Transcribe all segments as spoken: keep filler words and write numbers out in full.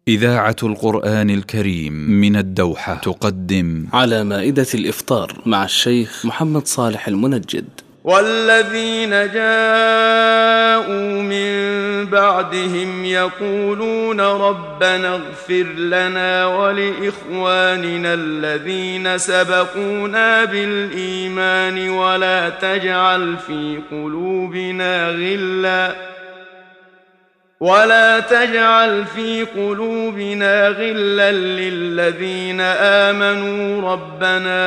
إذاعة القرآن الكريم من الدوحة تقدم على مائدة الإفطار مع الشيخ محمد صالح المنجد. والذين جاءوا من بعدهم يقولون ربنا اغفر لنا ولإخواننا الذين سبقونا بالإيمان ولا تجعل في قلوبنا غلا ولا تجعل في قلوبنا غلا للذين آمنوا ربنا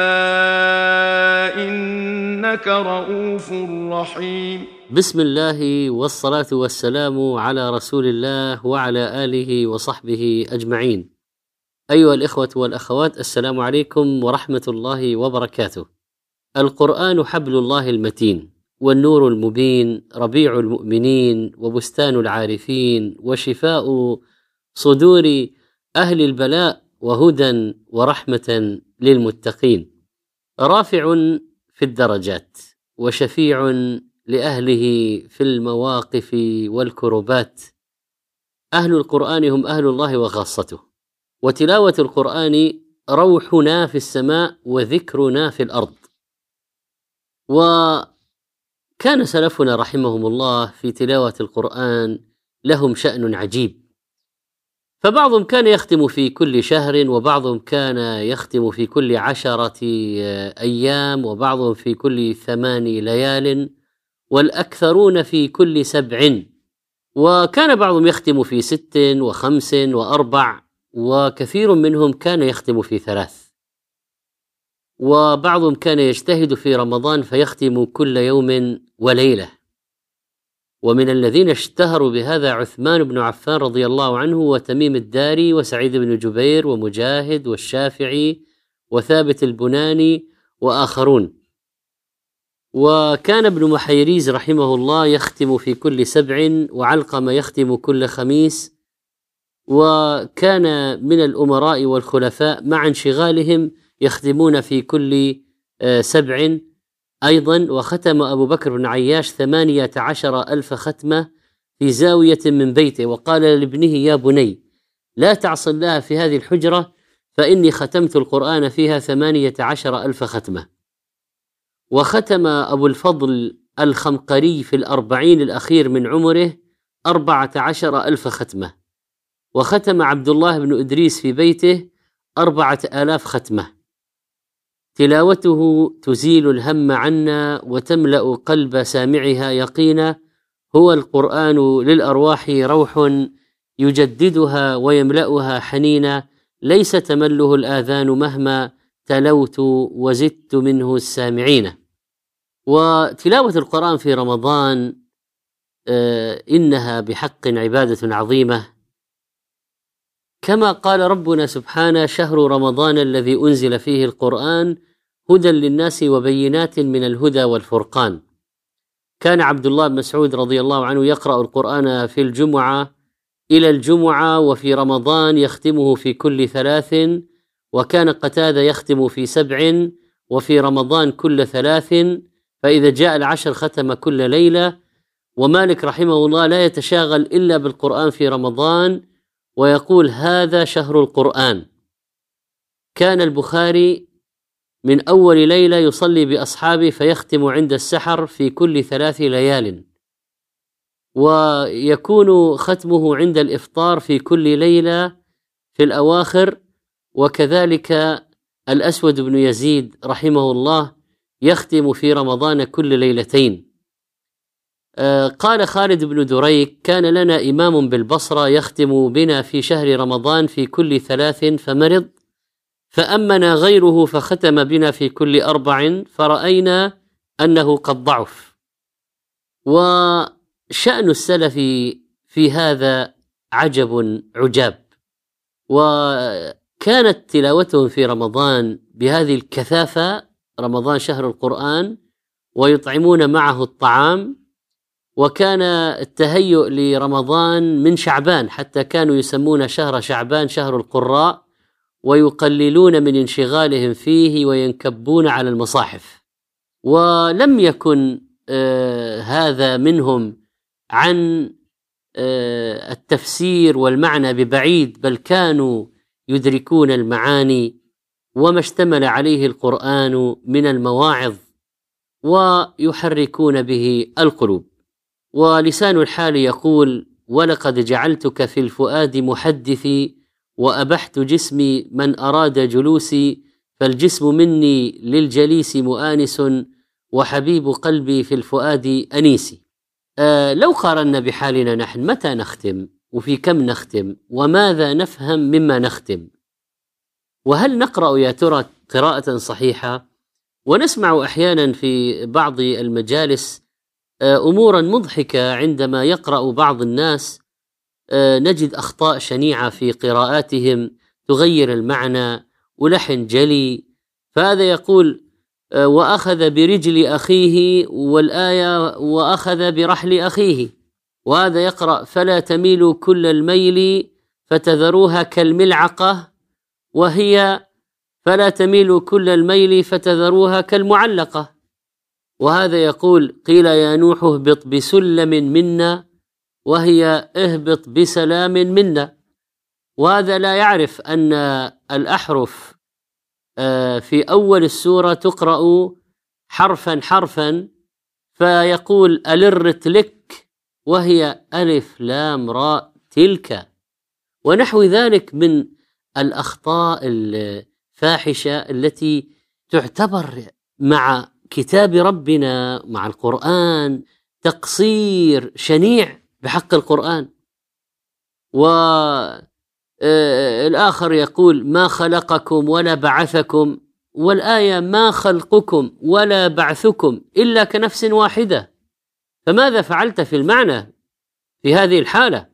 إنك رؤوف رحيم. بسم الله والصلاة والسلام على رسول الله وعلى آله وصحبه أجمعين. أيها الإخوة والأخوات، السلام عليكم ورحمة الله وبركاته. القرآن حبل الله المتين والنور المبين، ربيع المؤمنين وبستان العارفين، وشفاء صدور أهل البلاء، وهدى ورحمة للمتقين، رافع في الدرجات وشفيع لأهله في المواقف والكربات. أهل القرآن هم أهل الله وخاصته، وتلاوة القرآن روحنا في السماء وذكرنا في الأرض. وكان سلفنا رحمهم الله في تلاوة القرآن لهم شأن عجيب، فبعضهم كان يختم في كل شهر، وبعضهم كان يختم في كل عشرة أيام، وبعضهم في كل ثمان ليال، والأكثرون في كل سبع، وكان بعضهم يختم في ست وخمس وأربع، وكثير منهم كان يختم في ثلاث، وبعضهم كان يجتهد في رمضان فيختم كل يوم وليلة. ومن الذين اشتهروا بهذا عثمان بن عفان رضي الله عنه، وتميم الداري، وسعيد بن جبير، ومجاهد، والشافعي، وثابت البناني، وآخرون. وكان ابن محيريز رحمه الله يختم في كل سبع، وعلقمة يختم كل خميس. وكان من الأمراء والخلفاء مع انشغالهم يختمون في كل سبع أيضا. وختم أبو بكر بن عياش ثمانية عشر ألف ختمة في زاوية من بيته، وقال لابنه: يا بني، لا تعص الله في هذه الحجرة، فإني ختمت القرآن فيها ثمانية عشر ألف ختمة. وختم أبو الفضل الخمقري في الأربعين الأخير من عمره أربعة عشر ألف ختمة. وختم عبد الله بن إدريس في بيته أربعة آلاف ختمة. تلاوته تزيل الهم عنا وتملأ قلب سامعها يقينا. هو القرآن للأرواح روح يجددها ويملأها حنينا. ليس تمله الآذان مهما تلوت وزدت منه السامعين. وتلاوة القرآن في رمضان آه إنها بحق عبادة عظيمة، كما قال ربنا سبحانه: شهر رمضان الذي أنزل فيه القرآن هدى للناس وبينات من الهدى والفرقان. كان عبد الله بن مسعود رضي الله عنه يقرأ القرآن في الجمعة إلى الجمعة، وفي رمضان يختمه في كل ثلاث. وكان قتادة يختم في سبع، وفي رمضان كل ثلاث، فإذا جاء العشر ختم كل ليلة. ومالك رحمه الله لا يتشاغل إلا بالقرآن في رمضان، ويقول: هذا شهر القرآن. كان البخاري من أول ليلة يصلي بأصحابه فيختم عند السحر في كل ثلاث ليال، ويكون ختمه عند الإفطار في كل ليلة في الأواخر. وكذلك الأسود بن يزيد رحمه الله يختم في رمضان كل ليلتين. آه قال خالد بن دريك: كان لنا إمام بالبصرة يختم بنا في شهر رمضان في كل ثلاث فمرض، فأمنا غيره فختم بنا في كل أربع، فرأينا أنه قد ضعف. وشأن السلف في هذا عجب عجاب. وكانت تلاوتهم في رمضان بهذه الكثافة، رمضان شهر القرآن، ويطعمون معه الطعام. وكان التهيؤ لرمضان من شعبان، حتى كانوا يسمون شهر شعبان شهر القراء، ويقللون من انشغالهم فيه وينكبون على المصاحف. ولم يكن آه هذا منهم عن التفسير والمعنى ببعيد، بل كانوا يدركون المعاني وما اشتمل عليه القرآن من المواعظ ويحركون به القلوب. ولسان الحال يقول: ولقد جعلتك في الفؤاد محدثي وأبحت جسمي من أراد جلوسي، فالجسم مني للجليس مؤانس وحبيب قلبي في الفؤاد أنيسي. آه لو قارنا بحالنا نحن، متى نختم وفي كم نختم وماذا نفهم مما نختم؟ وهل نقرأ يا ترى قراءة صحيحة؟ ونسمع أحيانا في بعض المجالس آه أمورا مضحكة عندما يقرأ بعض الناس، آه نجد أخطاء شنيعة في قراءاتهم تغير المعنى ولحن جلي. فهذا يقول وأخذ برجل أخيه، والآية وأخذ برحل أخيه، وهذا يقرأ فلا تميلوا كل الميل فتذروها كالملعقة، وهي فلا تميلوا كل الميل فتذروها كالمعلقة. وهذا يقول قيل يا نوح اهبط بسلم منا، وهي اهبط بسلام منا. وهذا لا يعرف أن الأحرف في أول السورة تقرأ حرفا حرفا، فيقول ألرت لك، وهي ألف لام راء تلك، ونحو ذلك من الأخطاء الفاحشة التي تعتبر مع كتاب ربنا مع القرآن تقصير شنيع بحق القرآن. والآخر يقول ما خلقكم ولا بعثكم، والآية ما خلقكم ولا بعثكم إلا كنفس واحدة، فماذا فعلت في المعنى في هذه الحالة؟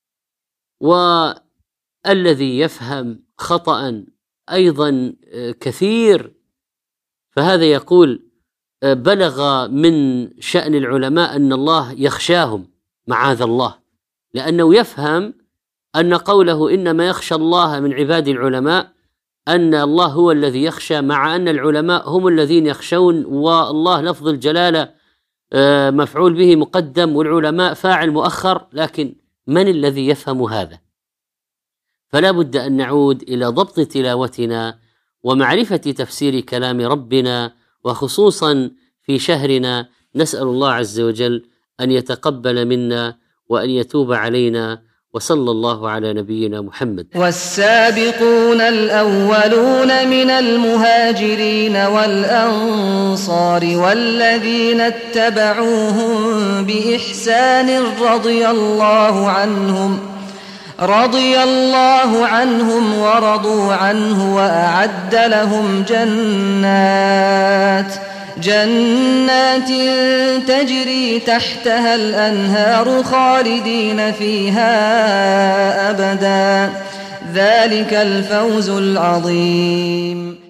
والذي يفهم خطأ أيضا كثير، فهذا يقول بلغ من شأن العلماء أن الله يخشاهم معاذ الله، لأنه يفهم أن قوله إنما يخشى الله من عباد العلماء أن الله هو الذي يخشى، مع أن العلماء هم الذين يخشون، والله لفظ الجلالة مفعول به مقدم والعلماء فاعل مؤخر، لكن من الذي يفهم هذا؟ فلا بد أن نعود إلى ضبط تلاوتنا ومعرفة تفسير كلام ربنا، وخصوصا في شهرنا. نسأل الله عز وجل أن يتقبل منا وأن يتوب علينا، وصلى الله على نبينا محمد. والسابقون الأولون من المهاجرين والأنصار والذين اتبعوهم بإحسان رضي الله عنهم رضي الله عنهم ورضوا عنه وأعد لهم جنات جنات تجري تحتها الأنهار خالدين فيها أبدا، ذلك الفوز العظيم.